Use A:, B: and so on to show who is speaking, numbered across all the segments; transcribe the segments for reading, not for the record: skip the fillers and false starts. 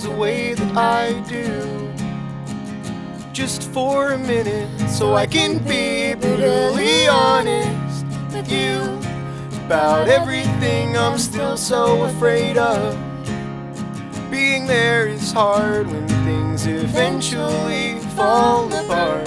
A: feels the way that I do. Just for a minute, so I can be brutally honest with you about everything I'm still so afraid of. Being there is hard when things eventually fall apart.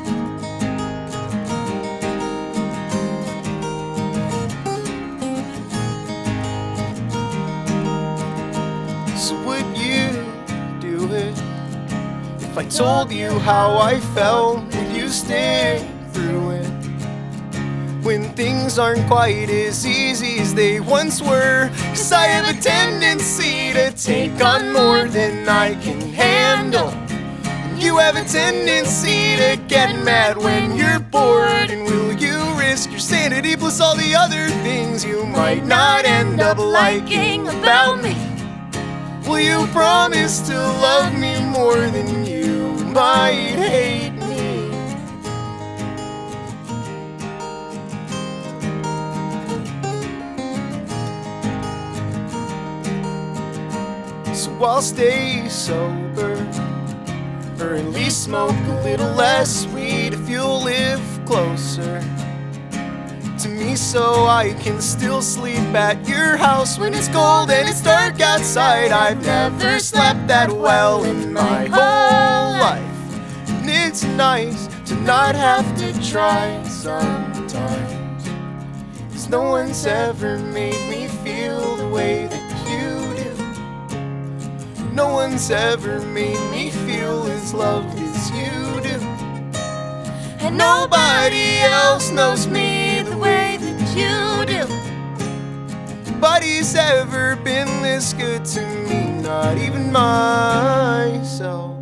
A: So would you do it if I told you how I felt? Would you stick through it when things aren't quite as easy as they once were? 'Cause I have a tendency to take on more than I can handle. You have a tendency to get mad when you're bored. And will you risk your sanity plus all the other things you might not end up liking about me? Will you promise to love me more than you might hate me? So I'll stay sober, or at least smoke a little less weed if you'll live closer to me, so I can still sleep at your house when it's cold and it's dark outside. I've never slept that well in my whole life, and it's nice to not have to try sometimes, 'cause no one's ever made me feel the way that you do. No one's ever made me feel as loved as you do. And nobody else knows me the way that you do. Nobody's ever been this good to me, not even myself.